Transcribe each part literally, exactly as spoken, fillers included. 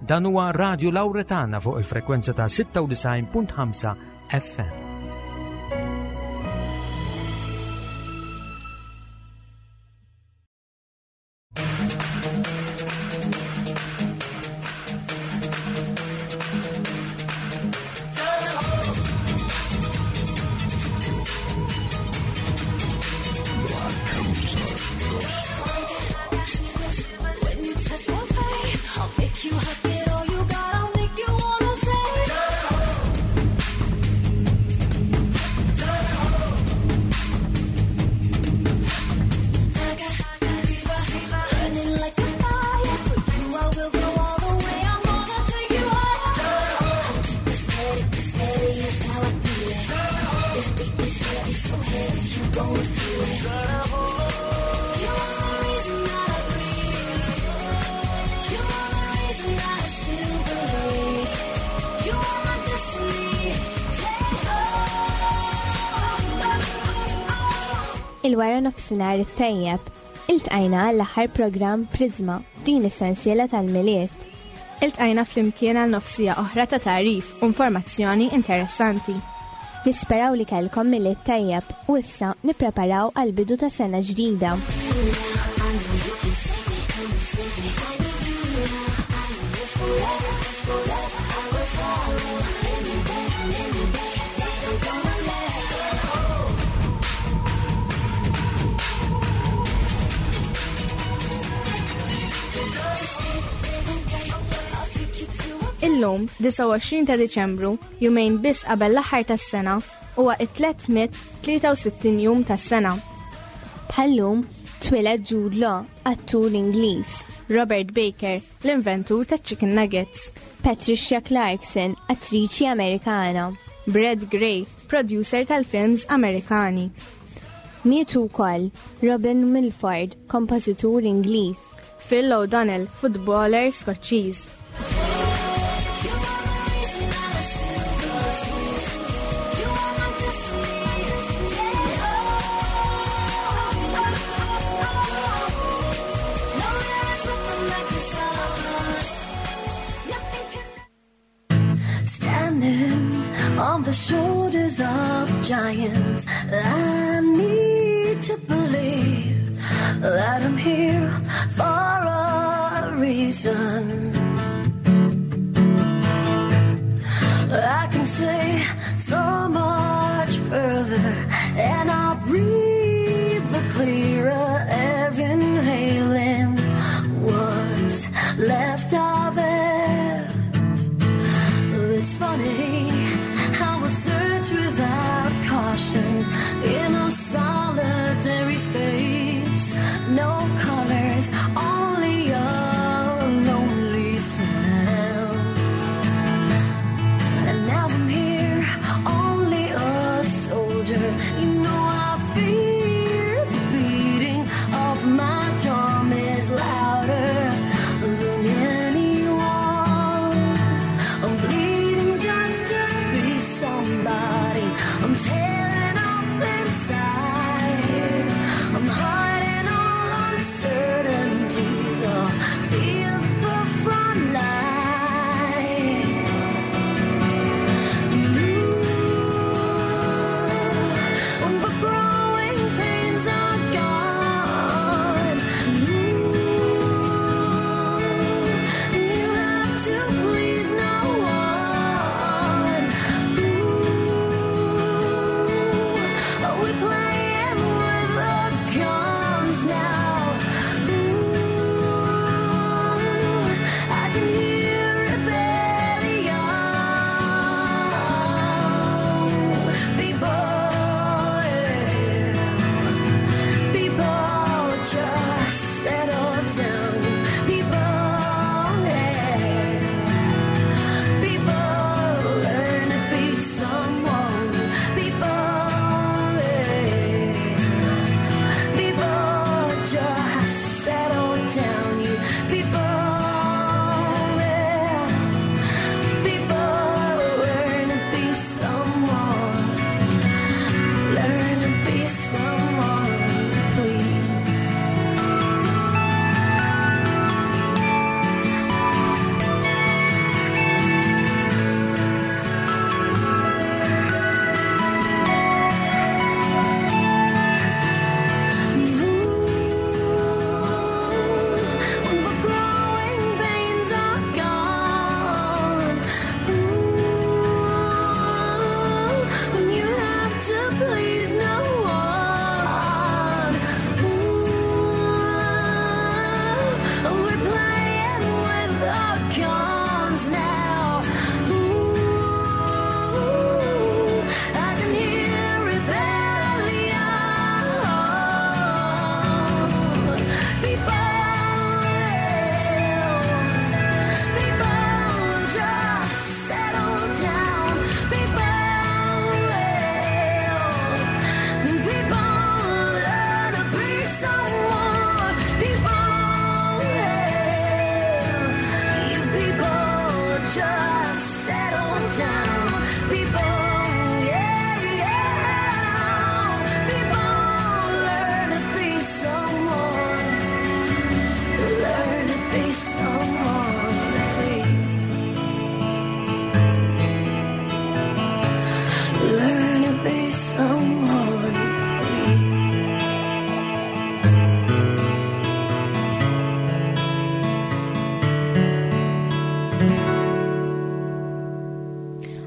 Dan huwa Radju Lawretana fuq il-frekwenza ta' sitta u tisgħin punt ħamsa F M. Il-wara nofsinhar it-tajjeb, iltqajna l-aħħar programm Prizma din is-sensiela tal-miliet. Iltqajna flimkien għal nofsija oħra ta' tarif u informazzjoni interessanti. Nisperaw li kellkom miliet tajjeb u issa nippreparaw għal bidu ta' sena ġdida. Illum, disa u għoxrin ta' Diċembru, jumejn biss qabel l-aħħar tas-sena, huwa it-tlietmija tlieta u sittin jum tas-sena. Bħallum twiled Jude Law, attur Ingliż, Robert Baker, l-inventur ta' Chicken Nuggets, Patricia Clarkson, attriċi Amerikana, Brad Gray, producer tal-films Amerikani. Mietu wkoll Robin Milford, kompożitur Ingliż, Phil O'Donnell, footballer Skoċċiż. On the shoulders of giants, I need to believe that I'm here for a reason. I can say so much further, and I'll breathe the clearer air, inhaling what's left of it. It's funny how we search without caution in a solitary space. No caution.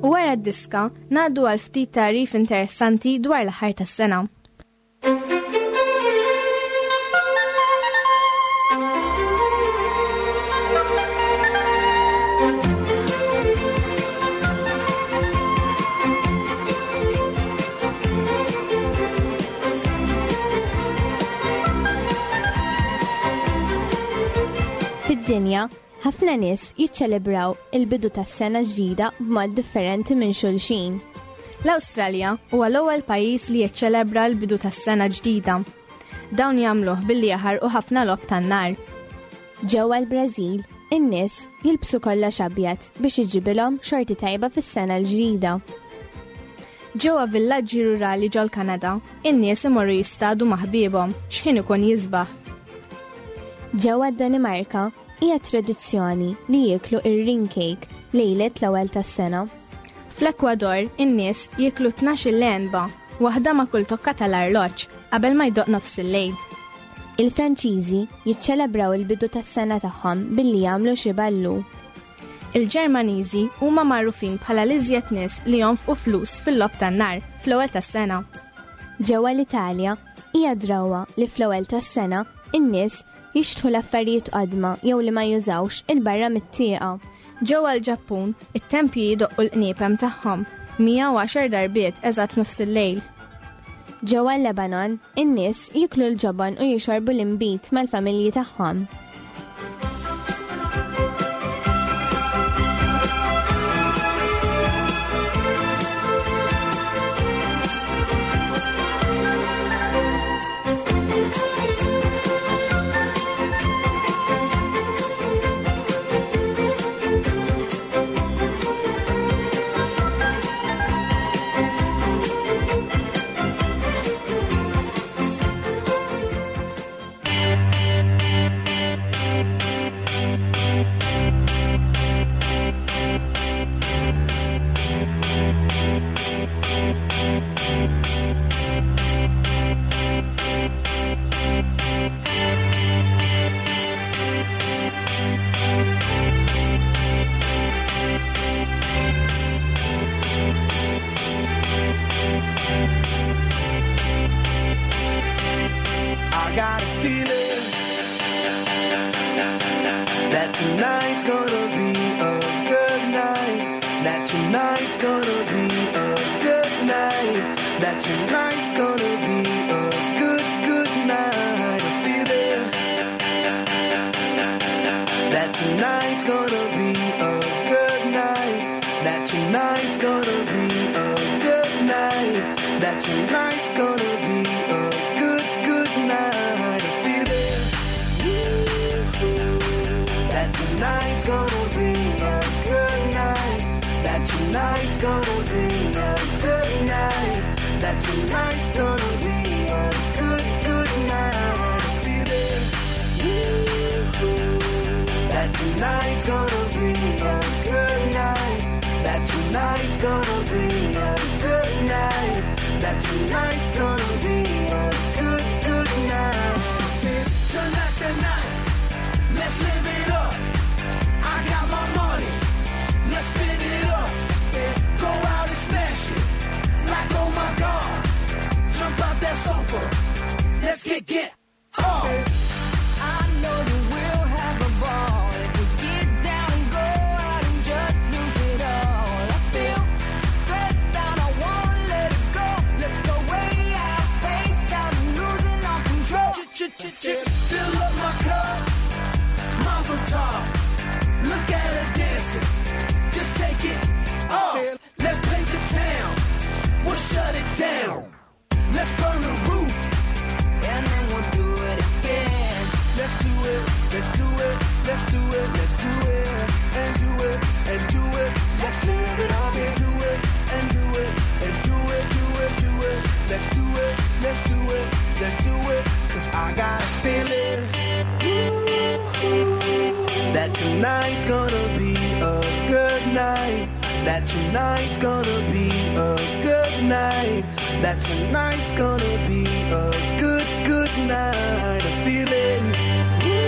U wara d-diska ngħaddu għal ftit tarif interessanti dwar l-aħħar tas-sena. Fid-dinja, ħafna nies jiċċelebraw il-bidu tas-sena ġdida b'mod differenti minn xulxin. L-Awstralja huwa l-ewwel pajjiż li jiċċelebra l-bidu tas-sena ġdida. Dawn jagħmluh billi jaħarqu ħafna lob tan-nar. Ġewwa l-Brażil, in-nies jilbsu kollox abjad biex iġibilhom xorti tajba fis-sena l-ġdida. Ġewwa villaġġi rurali ġol-Kanada, in-nies imorru jistadu ma' ħbiebhom x'ħin ikun jisbaħ. Ġewwa d-Danimarka hija tradizzjoni li jieklu ir-ring cake lejlet l-ewwel tas-sena. Fl-Ekwador, in-nies jieklu tnax-il lenba, waħda ma' kull tokka tal-arloġġ qabel ma jdoq nofs il-lejl. Il-Franċiżi jiċċelebraw il-bidu tas-sena tagħhom billi jagħmlu xi ballu. Il-Ġermaniżi huma magħrufin bħala l-iżjed nies li jonfqu flus fil-lob tan-nar fl-ewwel tas-sena. Ġewwa l-Italja hija drawwa li fl-ewwel tas-sena in-nies jixtħu l-affarijiet qadma jew li ma jużawx il-barra mit-tieqa. Ġewwa l-Ġappun, it-tempji jidoqqu l-qniepem tagħhom mija u għaxar darbiet eżatt nofs il-lejl. Ġewwa l-Lebanon, in-nies jiklu l-ġobon u jixorbu l-imbit mal-familji tagħhom. got a feeling that tonight's gonna be a good night, that tonight's gonna be a good night, that tonight's gonna be a good, good night. A feeling that tonight's gonna be a good night, that tonight's gonna be a good night, that tonight's gonna be a good, good night. A feeling that tonight's gonna be a good night, that tonight's gonna be a good night, that tonight's gonna be a good, good night. A feeling that tonight's gonna be a good night, that tonight's gonna be a good night, that tonight's gonna be a good, good night. Tonight's the night, let's live it up. I got my money, let's spin it up. Go out and smash it, like oh my God. Jump out that sofa, let's get, get up. I know you will have a ball if we get down and go out and just lose it all. I feel stressed out, I wanna let it go. Let's go way out, spaced out and losing our control. Fill up my cup, Mazel tov. Look at her dancing, just take it off. Let's paint the town, we'll shut it down. Let's burn the roof, And then we'll do it again. let's do it, let's do it, let's do it, let's do it, and do it, and do it. Let's live it up and do it, and do it, and do it, do it, do it. Let's do it, let's do it, let's do it. Cause I got a feeling that tonight's gonna be a good night, that tonight's gonna be a good night, that tonight's gonna be a good, good night. A feeling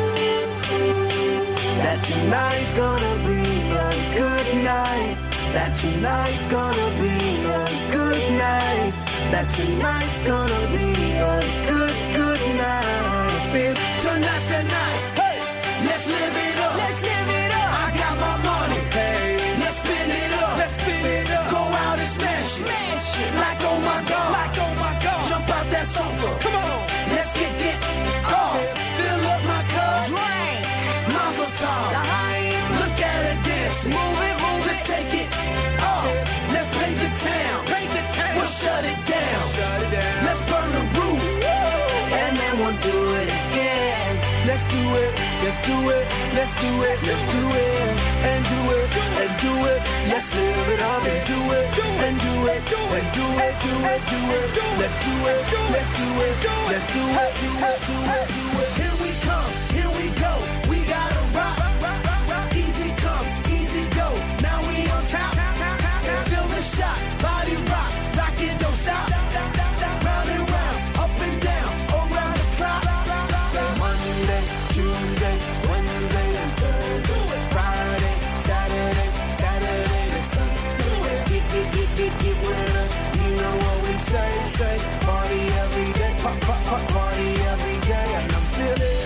that tonight's gonna be a good night, that that tonight's gonna be a good night. That tonight's gonna be a good, good night. Feel tonight's the night. Hey, let's live it up. Let's live it up. I got my money. Hey, let's spin it up. Let's spin it up. Go out and smash it. Smash it. Like oh my God. Like oh my God. Jump out that sofa. Come on. Let's get get off. Fill up my cup. Drink. Mazel tov. Look at her dance. Move it, move it. Just take it off. Let's paint the town. Paint the town. We'll shut it down. Shut it down. Let's burn the roof. And then we'll do it again. Let's do it. Let's do it. Let's do it. Let's do it. And do it. And do it. Let's live it up and do it. And do it. And do it. Do it. Do it. Let's do it. Let's do it. Let's do it. Do it. Do it. Do it. Here we come. Here we go. We gotta rock. Easy come. Easy go. Now we on top. Feel the shot. Body rock. Rock it. Don't stop. Round and round. Up and down. Around the clock. Monday, Tuesday, Wednesday, and Thursday. Friday, Saturday, Saturday to Sunday. Get, get, get, get, get with us. You know what we say, say. Party every day. Pop, pop, pop, party every day. And I'm feeling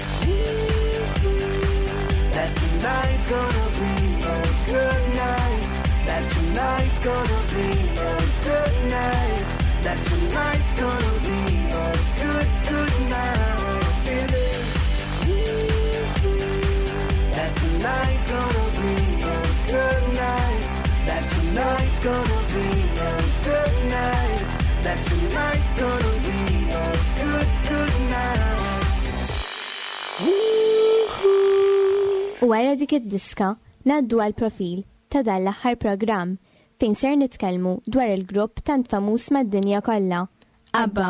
that tonight's gonna be a good night. That tonight's gonna be a good night. That tonight's gonna be a good, good night. Feeling that tonight's gonna be a good night. That tonight's gonna be a good night. That tonight's gonna be a good, good night. U wara dik id-diska ngħaddu għal profil ta' dan l-aħħar programm fejn ser nitkellmu dwar il-grupp tant famuż mad-dinja kollha, ABBA.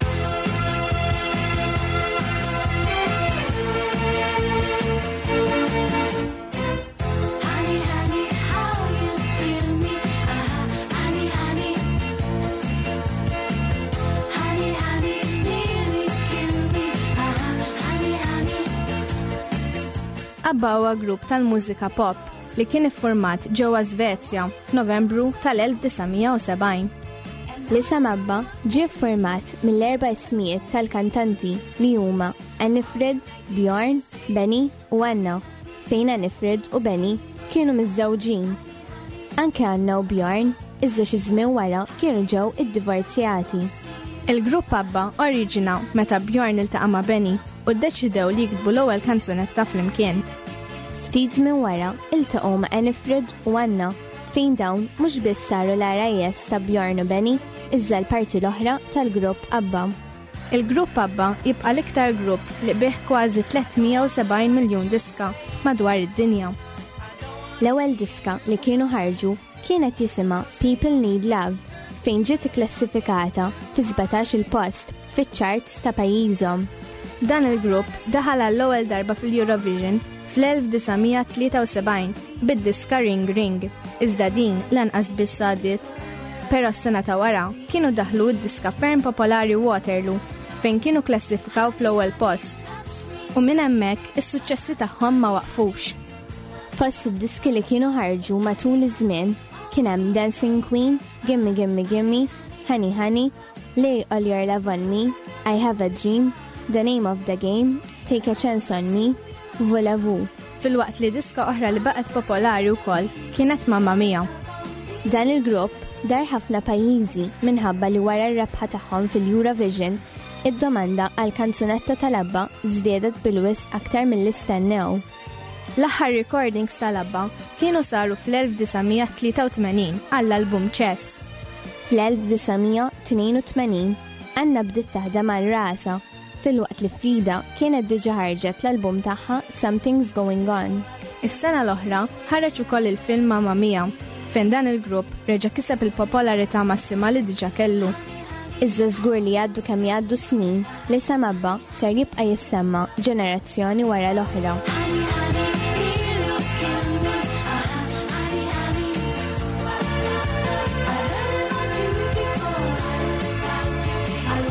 ABBA huwa grupp tal-mużika pop li kien iffurmat ġewwa Svezja f'Novembru tal-elf-tisgħomija u sebgħin. L-isem ABBA ġie ffurmat mill-erba' ismijiet tal-kantanti li huma Annifrid, Bjorn, Benny u Anna, fejn Annifrid u Benny kienu miż-żewġin. Anke Anna u Bjorn iżda xi żmien wara kienu ġew iddivorzjati. Il-grupp ABBA oriġina meta Bjorn iltaqa' ma' Benny u ddeċidew li jiktbu l-ewwel kanzunetta flimkien. Ftit minn wara iltaqgħu ma' Annifrid u Anna fejn dawn mhux biss saru l-arajjes ta' Bjorn u Benny iżda l-parti l-oħra tal-grupp ABBA. Il-grupp ABBA jibqa' l-iktar grupp li bih kważi tlietmija u sebgħin miljun diska madwar id-dinja. L-ewwel diska li kienu ħarġu kienet jisimha People Need Love fejn ġiet ikklassifikata fi sbatax il-post fiċ-charts ta' pajjiżhom. Dan il-grupp daħal għall-ewwel darba fil-Eurovision fl-elf-tisgħomija tlieta u sebgħin bid-diska Ring Ring, iżda din lanqas biss għaddiet. Però s-sena ta' wara kienu daħlu d-diska ferm popolari Waterloo fejn kienu klassifikaw fl-ewwel post. U minn hemmhekk is-suċċessi tagħhom ma waqfux. Fost id-diski li kienu ħarġu matul iż-żmien kien hemm Dancing Queen, Gimme Gimme Gimme, Honey Honey, Lay All Your Love on Me, I Have a Dream, The Name of the Game, Take a Chance on Me, Voulez-vous. Fil-waqt li diska oħra li baqgħet popolari wkoll kienet Mamma Mia. Dan il-grupp dar ħafna pajjiżi minħabba li wara r-rebħa tagħhom fil-Eurovision id-domanda għal kanzunetta tal-ABBA żdiedet bil-wisq aktar mill-istennew. L-aħħar recordings tal-ABBA kienu saru fl-elf-tisgħomija tlieta u tmenin għall-album Chess. Fl-elf-tisgħomija tnejn u tmenin Anna bdiet taħdem għal rasa fil-waqt li Frida kienet diġà ħarġet l-album tagħha Something's Going On. Is-sena l-oħra ħareġ ukoll il-film Mamma Mia fejn dan il-grupp reġa' kiseb il-popolarità massima li diġà kellu. Iżda żgur li jgħaddu kemm jgħaddu snin li isem ABBA ser jibqa' jissemma ġenerazzjoni wara l-oħra.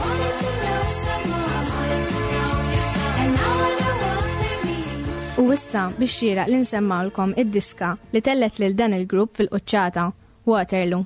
U issa issa biex xieraq li nsemmawlkom id-diska li tellet lil dan il-grupp fil-quċċata, Waterloo.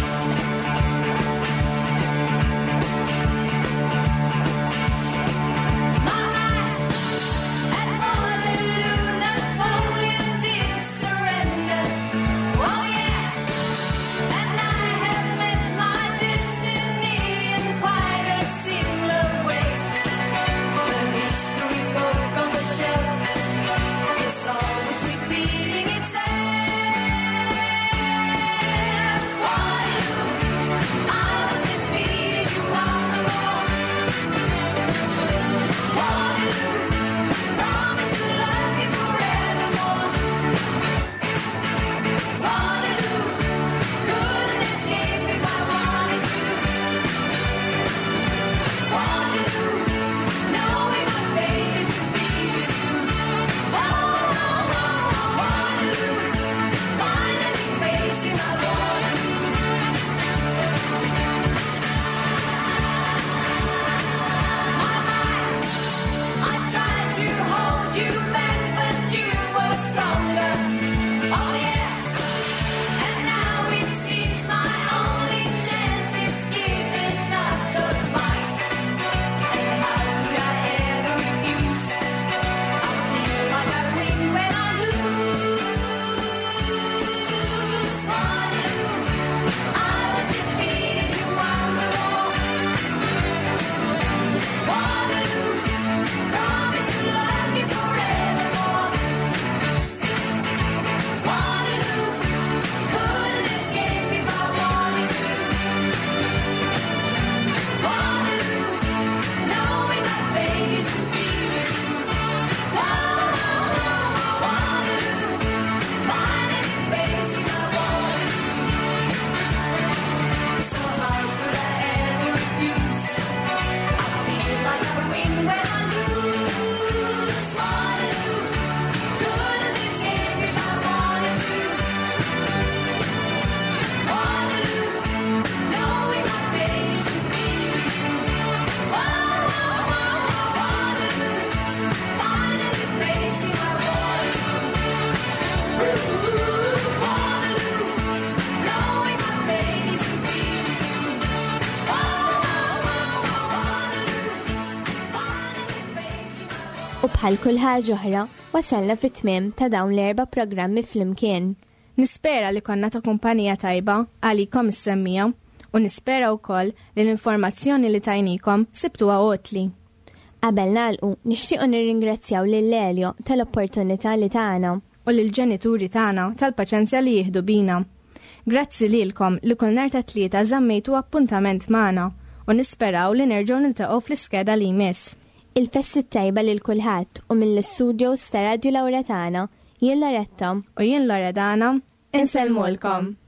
U bħal kull ħaġa oħra, wasalna fit-tmiem ta' dawn l-erba' programmi flimkien. Nispera li konna ta' kumpanija tajba għalikom is-semmija u nispera wkoll li l-informazzjoni li tajnikom sibtuha għotli. Qabel nagħlqu nixtiequ nirringrazzjaw lil Elio tal-opportunità li tagħna u lill-ġenituri tagħna tal-paċenzja li jieħdu bina. Grazzi lilkom li kull nhar ta' tlieta żammejtu appuntament magħna u nisperaw li nerġgħu niltaqgħu fl-iskeda li jmiss. Il-fessi tajba lil kulħadd u mill-istudios ta' Radio Lawretana jien Loretta u jien Loredana insellmulkom.